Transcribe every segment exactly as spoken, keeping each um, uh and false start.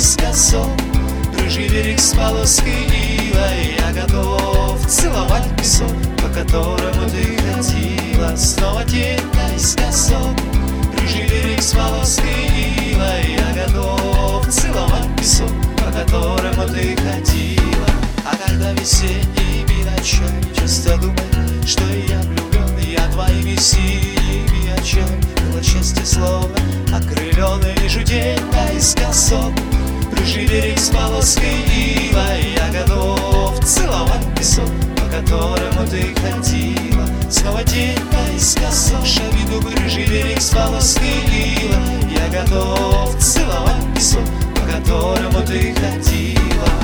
наискосок, рыжий берег с полоской ила. Я готов целовать песок, по которому ты ходила. Снова день наискосок, рыжий берег с полоской ила. Я готов целовать песок, по которому ты ходила. А когда весенними ночами часто думаю, что я влюблен, я твоими синими очами было счастье словно окрыленный. Лишь день наискосок, рыжий берег с полоской ила. Я готов целовать песок, по которому ты ходила. Снова день наискосок, шавиду рыжий берег с полоской ила. Я готов целовать песок, по которому ты ходила.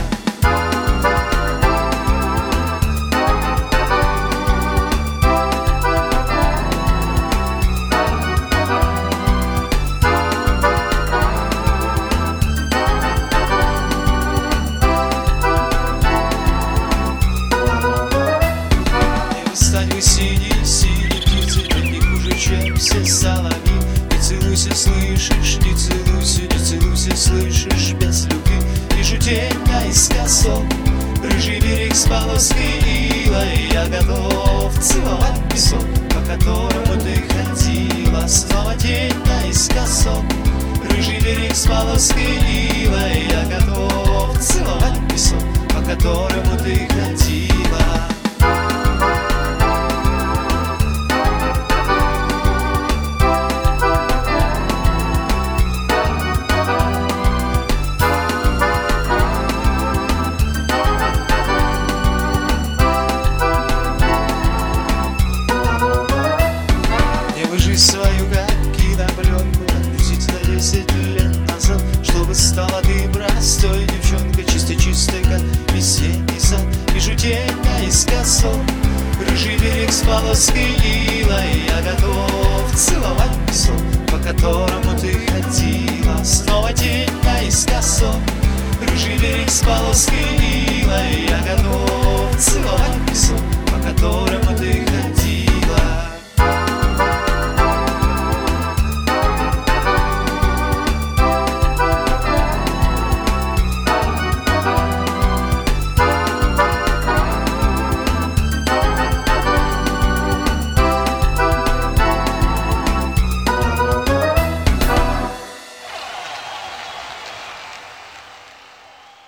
Синие-синие птицы, не хуже, чем все соловьи. Не целуйся, слышишь, не целуйся, не целуйся, слышишь, без любви. Вижу день наискосок, рыжий берег с полоской ила. Я готов целовать песок, по которому ты ходила. Снова день наискосок, рыжий берег с полоской ила. Я готов целовать песок, по которому ты ходила. Свою, как кинопленку, отпустить на десять лет назад, чтобы стала ты простой девчонкой, чистой-чистой, как весенний сад. Вижу день наискосок, рыжий берег с полоской ила. Я готов целовать песок, по которому ты ходила. Снова день наискосок, рыжий берег с полоской ила.